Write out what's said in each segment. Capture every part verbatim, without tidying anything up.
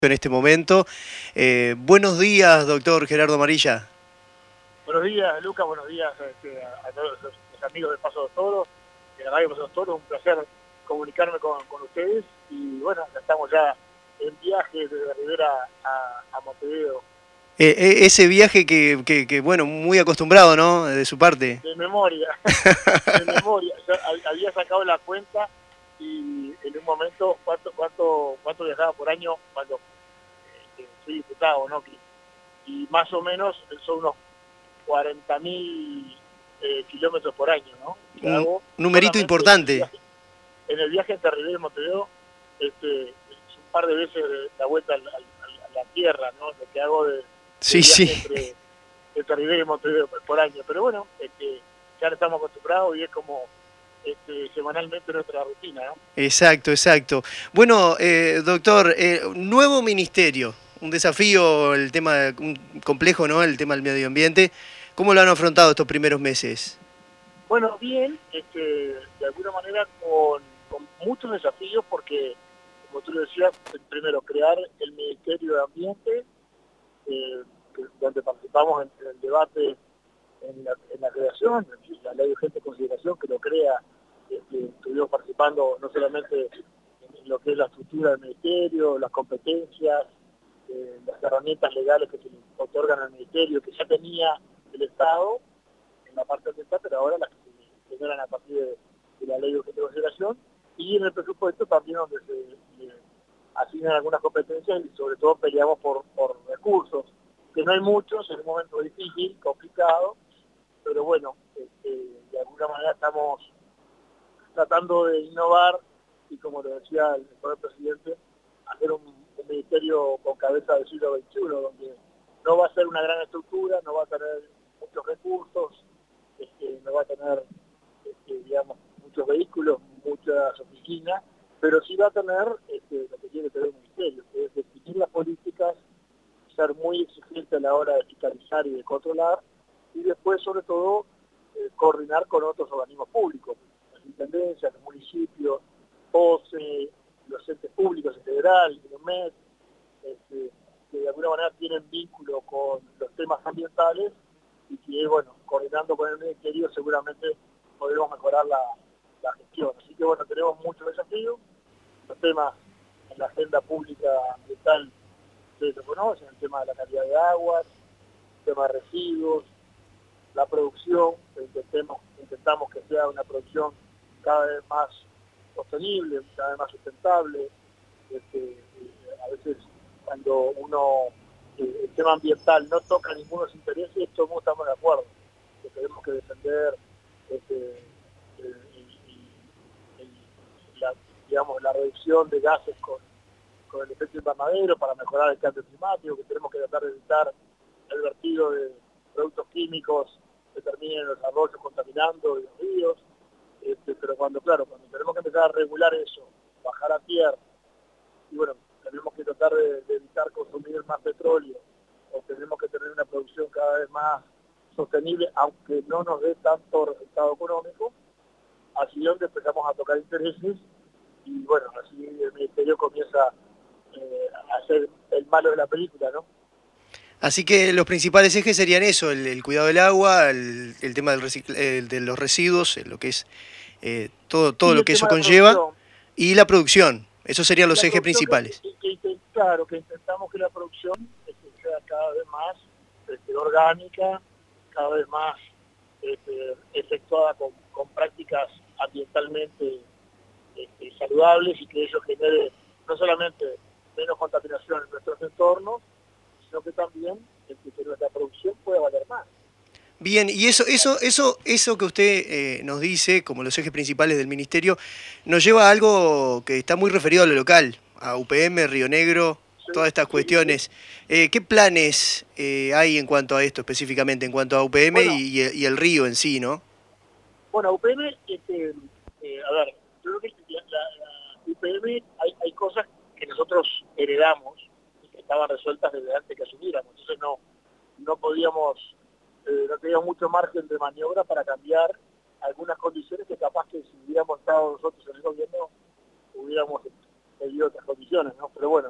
En este momento. Eh, buenos días, doctor Gerardo Amarilla. Buenos días, Lucas, buenos días este, a, a todos los, los amigos de Paso de Toro, de la radio Paso de Toro, un placer comunicarme con, con ustedes y bueno, ya estamos ya en viaje desde Rivera a, a Montevideo. Eh, eh, ese viaje que, que, que, bueno, muy acostumbrado, ¿no? De su parte. De memoria, de memoria. Yo había sacado la cuenta y en un momento, ¿cuánto cuánto cuánto viajaba por año cuando eh, soy diputado, ¿no? Y más o menos son unos cuarenta mil eh, kilómetros por año, ¿no? Que Un hago numerito importante. En el viaje, en el viaje entre Rivera y Montevideo, este, es un par de veces la vuelta a la, a la tierra, ¿no? Lo que hago de, de sí, viaje sí. entre, entre Rivera y Montevideo por año. Pero bueno, este, ya estamos acostumbrados y es como este, semanalmente nuestra rutina, ¿no? Exacto, exacto. Bueno, eh, doctor, eh, nuevo ministerio, un desafío, el tema un complejo, ¿no? El tema del medio ambiente. ¿Cómo lo han afrontado estos primeros meses? Bueno, bien, este, de alguna manera con, con muchos desafíos porque, como tú lo decías, primero crear el Ministerio de Ambiente, eh, que, donde participamos en, en el debate en la, en la creación, la ley de urgente consideración que lo crea, este, estuvimos participando no solamente en lo que es la estructura del ministerio, las competencias, eh, las herramientas legales que se le otorgan al ministerio, que ya tenía el Estado en la parte ambiental, pero ahora las que se generan a partir de, de la ley de urgente consideración, y en el presupuesto también donde se eh, asignan algunas competencias y sobre todo peleamos por, por recursos, que no hay muchos, en un momento difícil, complicado, pero bueno, este, de alguna manera estamos tratando de innovar y como lo decía el señor presidente, hacer un, un ministerio con cabeza del siglo veintiuno, donde no va a ser una gran estructura, no va a tener muchos recursos, este, no va a tener, este, digamos, muchos vehículos, muchas oficinas, pero sí va a tener este, lo que tiene que tener un ministerio, que es definir las políticas, ser muy exigente a la hora de fiscalizar y de controlar, y después, sobre todo, eh, coordinar con otros organismos públicos, las intendencias, los municipios, O C E, los entes públicos en general, el M E D, este, que de alguna manera tienen vínculo con los temas ambientales y que, bueno, coordinando con el Ministerio seguramente podremos mejorar la, la gestión. Así que, bueno, tenemos muchos desafíos, los temas en la agenda pública ambiental, ustedes lo conocen, el tema de la calidad de aguas, el tema de residuos, la producción, intentemos, intentamos que sea una producción cada vez más sostenible, cada vez más sustentable. Este, a veces cuando uno, eh, el tema ambiental no toca ninguno de los intereses, todos estamos de acuerdo, que tenemos que defender este, el, el, el, la, digamos, la reducción de gases con, con el efecto invernadero para mejorar el cambio climático, que tenemos que tratar de evitar el vertido de productos químicos que terminen en los arroyos contaminando y los ríos, este, pero cuando, claro, cuando tenemos que empezar a regular eso, bajar a tierra, y bueno, tenemos que tratar de, de evitar consumir más petróleo, o tenemos que tener una producción cada vez más sostenible, aunque no nos dé tanto resultado económico, así es donde empezamos a tocar intereses, y bueno, así el Ministerio comienza eh, a ser el malo de la película, ¿no? Así que los principales ejes serían eso, el, el cuidado del agua, el, el tema del recicl el de los residuos, lo que es eh, todo, todo Y lo el que eso tema de conlleva, producción, y la producción. Esos serían y los la ejes producción que, principales. que, que, claro, que intentamos que la producción este, sea cada vez más este, orgánica, cada vez más este, efectuada con, con prácticas ambientalmente este, saludables y que ello genere no solamente menos contaminación en nuestros entornos, sino que también este, que nuestra producción pueda valer más. Bien, y eso, eso, eso, eso que usted eh, nos dice, como los ejes principales del ministerio, nos lleva a algo que está muy referido a lo local, a U P M, Río Negro, Sí, todas estas sí, sí. cuestiones. Eh, ¿Qué planes eh, hay en cuanto a esto específicamente, en cuanto a U P M Bueno, y, y el río en sí, ¿no? bueno, U P M, este, eh, a ver, yo creo que la, la, la U P M hay, hay cosas que nosotros heredamos y que estaban resueltas desde antes que asumiéramos, entonces no, no podíamos, eh, no teníamos mucho margen de maniobra para cambiar algunas condiciones que capaz que si hubiéramos estado nosotros en el gobierno hubiéramos tenido otras condiciones, ¿no? Pero bueno,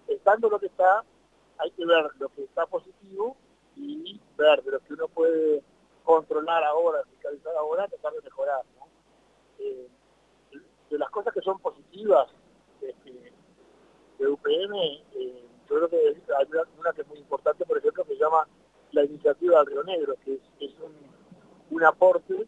estando lo que está, hay que ver lo que está positivo y ver de lo que uno puede controlar ahora, fiscalizar ahora, tratar de mejorar, ¿no? Eh, de las cosas que son positivas este, de U P M, eh, yo creo que hay una, una que es muy importante, por ejemplo, que se llama la iniciativa del Río Negro, que es, es un, un aporte,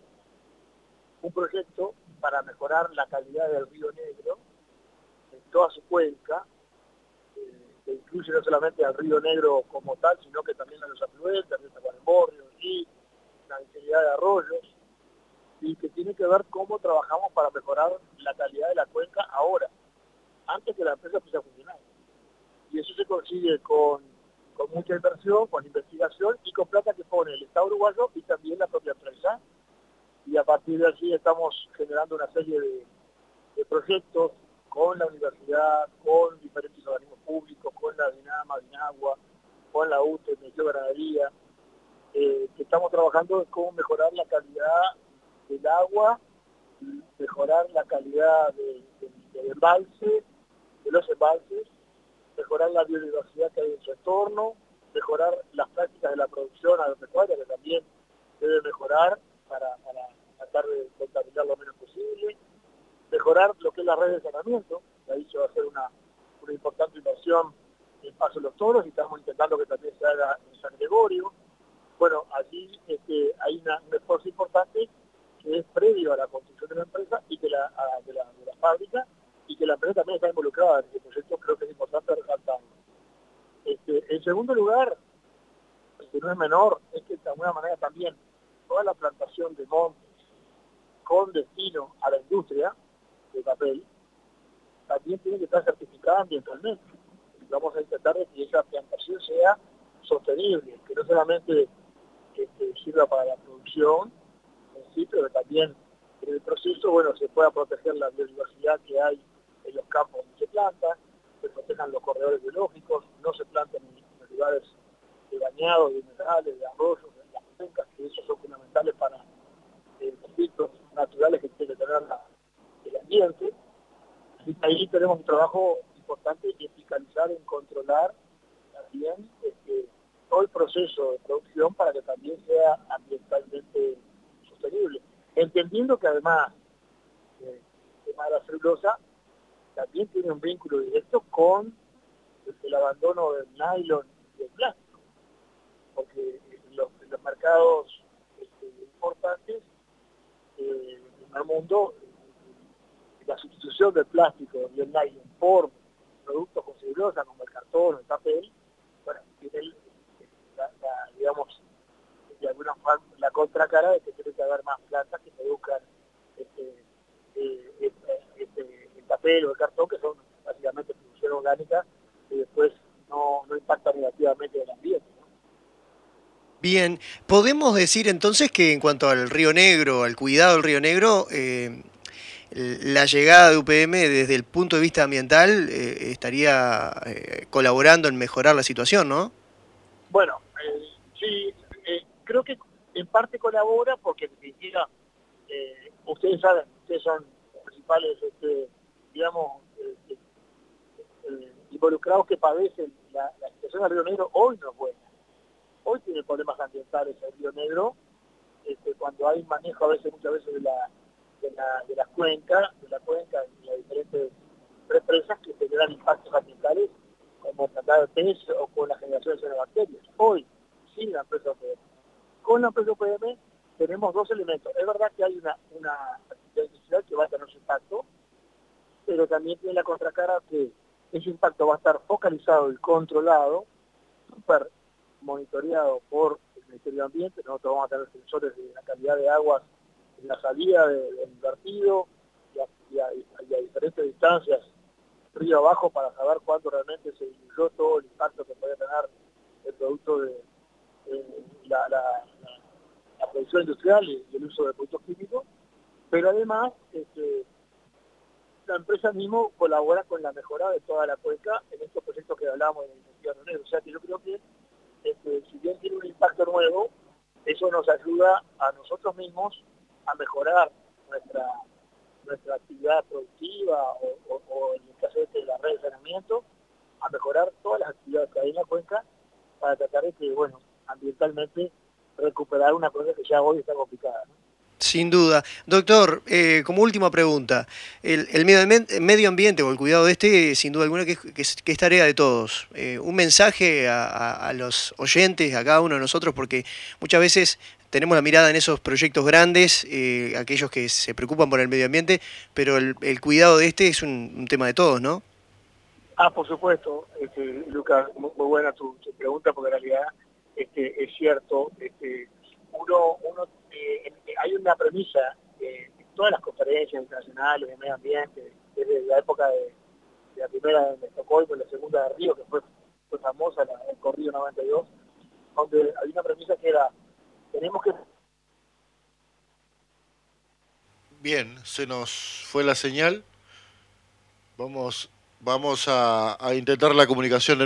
un proyecto para mejorar la calidad del Río Negro en toda su cuenca, eh, que incluye no solamente al Río Negro como tal, sino que también a los afluentes, Río Tacuarembó, Río y la infinidad de arroyos, y que tiene que ver cómo trabajamos para mejorar la calidad de la cuenca ahora, antes que la empresa empiece a funcionar. Y eso se consigue con, con mucha inversión, con investigación y con plata que pone el Estado uruguayo y también la propia empresa. Y a partir de allí estamos generando una serie de, de proyectos con la universidad, con diferentes organismos públicos, con la DINAMA, DINAGUA, con la U T E, Ministerio de Ganadería, eh, que estamos trabajando en cómo mejorar la calidad del agua, mejorar la calidad de, de, del embalse, de los embalses, mejorar la biodiversidad que hay en su entorno, mejorar las prácticas de la producción agropecuaria, que también debe mejorar para, para tratar de contaminar lo menos posible, mejorar lo que es la red de saneamiento, que ahí se va a hacer una, una importante inversión en Paso de los Toros y estamos intentando que también se haga en San Gregorio. Bueno, allí este, hay una, un esfuerzo importante que es previo a la construcción de la empresa y que la, a, de, la, de la fábrica, y que la empresa también está involucrada en este proyecto, creo que es importante resaltarlo. Este, en segundo lugar, que no es menor, es que de alguna manera también toda la plantación de montes con destino a la industria de papel también tiene que estar certificada ambientalmente. Vamos a intentar de que esa plantación sea sostenible, que no solamente este, sirva para la producción en sí, pero también en el proceso, bueno, se pueda proteger la biodiversidad que hay en los campos donde se planta, se protejan los corredores biológicos, no se planten en, en lugares de bañados, de minerales, de arroyos, de las cuencas, que esos son fundamentales para eh, los ciclos naturales que tiene que tener la, el ambiente. Así que ahí tenemos un trabajo importante en fiscalizar, en controlar también este, todo el proceso de producción para que también sea ambientalmente sostenible. Entendiendo que además eh, el tema de la celulosa también tiene un vínculo directo con el, el abandono del nylon y del plástico, porque en los, en los mercados este, importantes eh, en el mundo la sustitución del plástico y el nylon por productos con celulosa como el cartón o el papel, bueno, tiene el, la, la, digamos, de alguna forma la contracara de que tiene que haber más plantas que produzcan este, eh, este, este, el papel o el cartón, que son básicamente producción orgánica y después no, no impacta negativamente en el ambiente, ¿no? Bien, podemos decir entonces que en cuanto al Río Negro, al cuidado del Río Negro, eh, la llegada de U P M desde el punto de vista ambiental eh, estaría eh, colaborando en mejorar la situación, ¿no? Bueno, eh, sí, eh, creo que en parte colabora porque en definitiva, eh, ustedes saben, ustedes son los principales, este, digamos, eh, eh, involucrados que padecen la, la situación del Río Negro. Hoy no es buena. Hoy tiene problemas ambientales el Río Negro, este, cuando hay manejo a veces, muchas veces de la de la, de la cuenca, de la cuenca y las diferentes represas que generan impactos ambientales como tratar de pez o con la generación de cianobacterias. Hoy, sin la empresa U P M. Con la empresa U P M tenemos dos elementos. Es verdad que hay una, una actividad industrial que va a tener su impacto, pero también tiene la contracara que ese impacto va a estar focalizado y controlado, súper monitoreado por el Ministerio de Ambiente. Nosotros vamos a tener sensores de la calidad de aguas en la salida de, del vertido y a, y, a, y a diferentes distancias río abajo para saber cuándo realmente se diluyó todo el impacto que puede tener el producto de, de la, la, la, la producción industrial y, y el uso de productos químicos, pero además este, la empresa mismo colabora con la mejora de toda la cuenca en estos proyectos que hablábamos de la iniciativa Río Negro. O sea que yo creo que este, si bien tiene un impacto nuevo, eso nos ayuda a nosotros mismos a mejorar nuestra nuestra actividad productiva o, o, o en el caso de la red de saneamiento, a mejorar todas las actividades que hay en la cuenca para tratar de que, bueno, ambientalmente recuperar una cosa que ya hoy está complicada, ¿no? Sin duda. Doctor, eh, como última pregunta, el, el medio, ambiente, medio ambiente o el cuidado de este, sin duda alguna, que es, que es, que es tarea de todos. Eh, un mensaje a, a, a los oyentes, a cada uno de nosotros, porque muchas veces tenemos la mirada en esos proyectos grandes, eh, aquellos que se preocupan por el medio ambiente, pero el, el cuidado de este es un, un tema de todos, ¿no? Ah, por supuesto, este, Lucas, muy, muy buena tu, tu pregunta, porque en realidad este, es cierto, este, uno, uno eh, hay una premisa eh, en todas las conferencias internacionales de medio ambiente, desde la época de, de la primera de Estocolmo y la segunda de Río, que fue, fue famosa, la, el Corrido noventa y dos, donde hay una premisa que era, tenemos que... Bien, se nos fue la señal. Vamos, vamos a, a intentar la comunicación de